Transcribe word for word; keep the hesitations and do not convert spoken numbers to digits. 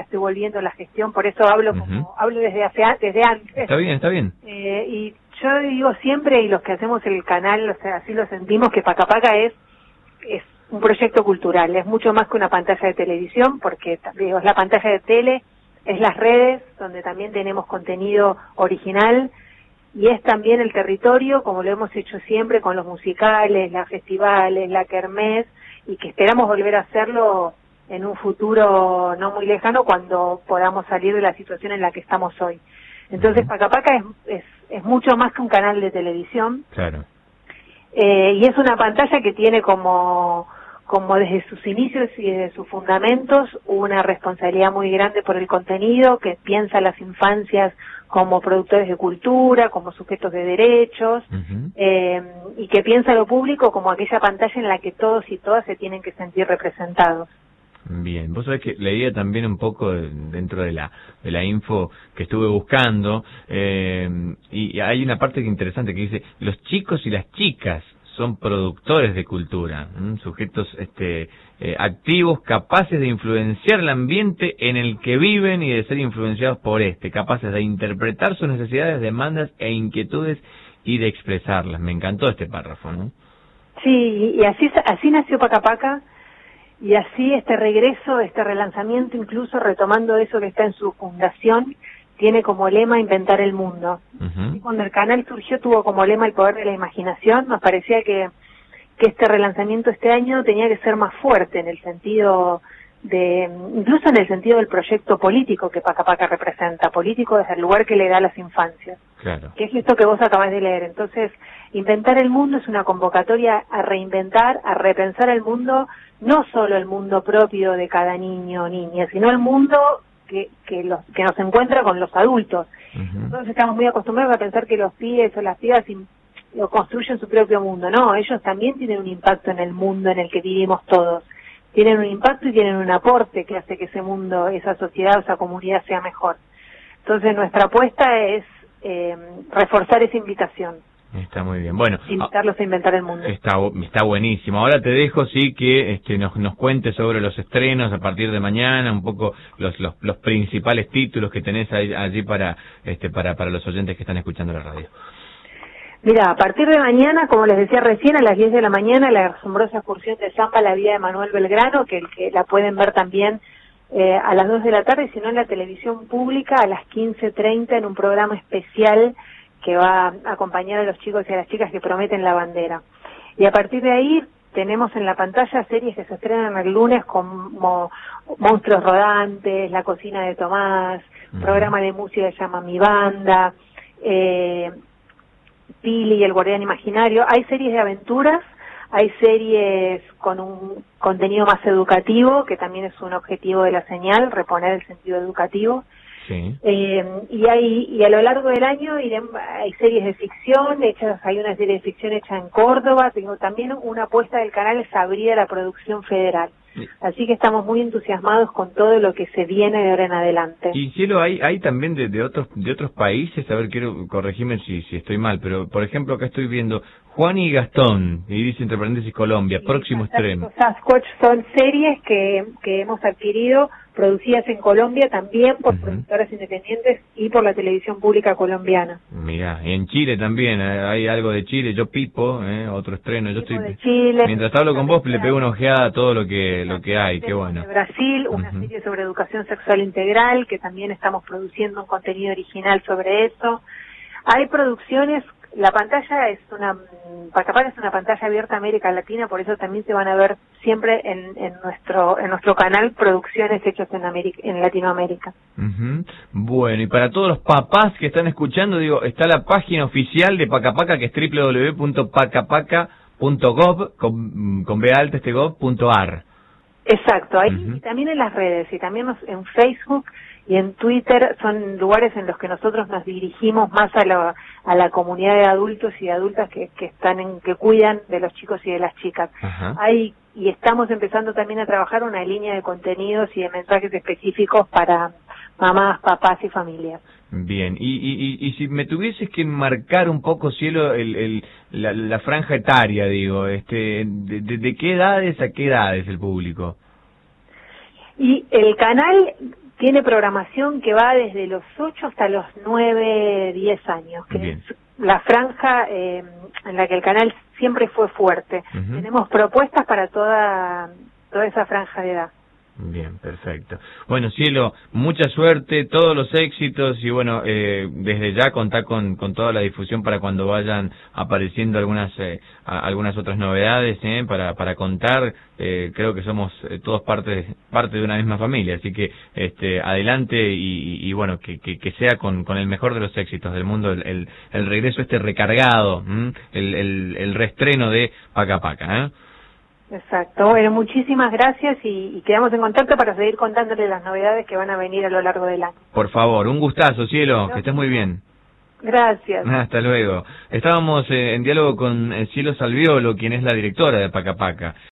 estoy volviendo a la gestión, por eso hablo Uh-huh. como hablo desde hace desde antes. Está bien, está bien. Eh, y yo digo siempre, y los que hacemos el canal, o sea, así lo sentimos, que Paca Paca es, es un proyecto cultural, es mucho más que una pantalla de televisión, porque digo, es la pantalla de tele, es las redes, donde también tenemos contenido original, y es también el territorio, como lo hemos hecho siempre con los musicales, las festivales, la kermés, y que esperamos volver a hacerlo en un futuro no muy lejano cuando podamos salir de la situación en la que estamos hoy. Entonces, Paca Paca es, es, es mucho más que un canal de televisión. Claro. Eh, y es una pantalla que tiene como, como desde sus inicios y desde sus fundamentos una responsabilidad muy grande por el contenido, que piensa a las infancias como productores de cultura, como sujetos de derechos, uh-huh. eh, y que piensa a lo público como aquella pantalla en la que todos y todas se tienen que sentir representados. Bien, vos sabés que leía también un poco dentro de la de la info que estuve buscando, eh, y hay una parte interesante que dice, los chicos y las chicas son productores de cultura, ¿m? Sujetos este eh, activos, capaces de influenciar el ambiente en el que viven y de ser influenciados por este, capaces de interpretar sus necesidades, demandas e inquietudes y de expresarlas. Me encantó este párrafo, ¿no? Sí, y así así nació Paca Paca. Y así este regreso, este relanzamiento, incluso retomando eso que está en su fundación, tiene como lema inventar el mundo. Uh-huh. Y cuando el canal surgió tuvo como lema el poder de la imaginación. Nos parecía que, que este relanzamiento este año tenía que ser más fuerte en el sentido de, incluso en el sentido del proyecto político que Paca Paca representa, político desde el lugar que le da a las infancias. Claro. Que es esto que vos acabás de leer. Entonces, inventar el mundo es una convocatoria a reinventar, a repensar el mundo, no solo el mundo propio de cada niño o niña, sino el mundo que, que, los, que nos encuentra con los adultos. Uh-huh. Nosotros estamos muy acostumbrados a pensar que los pibes o las pibas lo construyen su propio mundo. No, ellos también tienen un impacto en el mundo en el que vivimos todos. Tienen un impacto y tienen un aporte que hace que ese mundo, esa sociedad, esa comunidad sea mejor. Entonces nuestra apuesta es eh, reforzar esa invitación. Está muy bien. Bueno, invitarlos a inventar el mundo. Está está buenísimo. Ahora te dejo, sí, que este, nos nos cuentes sobre los estrenos a partir de mañana, un poco los los, los principales títulos que tenés ahí, allí para este para para los oyentes que están escuchando la radio. Mira, a partir de mañana, como les decía recién, a las diez de la mañana, la asombrosa excursión de Zampa, la vida de Manuel Belgrano, que, que la pueden ver también eh, a las dos de la tarde, sino en la televisión pública a las quince treinta en un programa especial que va a acompañar a los chicos y a las chicas que prometen la bandera. Y a partir de ahí tenemos en la pantalla series que se estrenan el lunes como Monstruos Rodantes, La Cocina de Tomás, uh-huh. programa de música que se llama Mi Banda, eh, Pili y el Guardián Imaginario. Hay series de aventuras, hay series con un contenido más educativo, que también es un objetivo de la señal, reponer el sentido educativo. Sí. Eh, y hay y a lo largo del año irán, hay series de ficción hechas, hay una serie de ficción hecha en Córdoba, tengo también una apuesta del canal es abrir a la producción federal. Sí. Así que estamos muy entusiasmados con todo lo que se viene de ahora en adelante. Y Cielo, hay hay también de, de otros de otros países, a ver, quiero corregirme si si estoy mal, pero por ejemplo acá estoy viendo Juan y Gastón, y dice entre paréntesis Colombia, sí, próximo estreno. Sasquatch son series que, que hemos adquirido, producidas en Colombia también por uh-huh. productoras independientes y por la televisión pública colombiana. Mirá, y en Chile también, eh, hay algo de Chile, yo Pipo, eh, otro estreno, yo estoy... De Chile, mientras hablo con vos le pego una ojeada a todo lo que lo que hay, qué bueno. De Brasil, una uh-huh. serie sobre educación sexual integral, que también estamos produciendo un contenido original sobre eso. Hay producciones. La pantalla es una, Paca Paca es una pantalla abierta a América Latina, por eso también se van a ver siempre en, en nuestro en nuestro canal producciones hechas en América, en Latinoamérica. Uh-huh. Bueno, y para todos los papás que están escuchando, digo, está la página oficial de Paca Paca, que es doble u doble u doble u punto paca paca punto gov, con, con b alta este gov punto ar. Exacto, ahí uh-huh. y también en las redes, y también nos, en Facebook y en Twitter son lugares en los que nosotros nos dirigimos más a la, a la comunidad de adultos y de adultas que, que están en, que cuidan de los chicos y de las chicas. Uh-huh. Hay, y estamos empezando también a trabajar una línea de contenidos y de mensajes específicos para mamás, papás y familias. Bien, y, y, y, y si me tuvieses que marcar un poco, Cielo, el, el, la, la franja etaria, digo, este, de, de, ¿de qué edades a qué edades el público? Y el canal tiene programación que va desde los ocho hasta los nueve, diez años, que Bien. es la franja eh, en la que el canal siempre fue fuerte. Uh-huh. Tenemos propuestas para toda, toda esa franja de edad. Bien, perfecto. Bueno, Cielo, mucha suerte, todos los éxitos y bueno, eh, desde ya contá con, con toda la difusión para cuando vayan apareciendo algunas eh, a, algunas otras novedades eh, para para contar. Eh, creo que somos eh, todos parte parte de una misma familia, así que este adelante y, y, y bueno, que, que, que sea con, con el mejor de los éxitos del mundo, el, el, el regreso este recargado, ¿m? el, el, el reestreno de Paca Paca, ¿eh? Exacto. Bueno, muchísimas gracias y, y quedamos en contacto para seguir contándole las novedades que van a venir a lo largo del año. Por favor, un gustazo, Cielo, No, que estés muy bien. Gracias. Hasta luego. Estábamos eh, en diálogo con eh, Cielo Salviolo, quien es la directora de Paca Paca.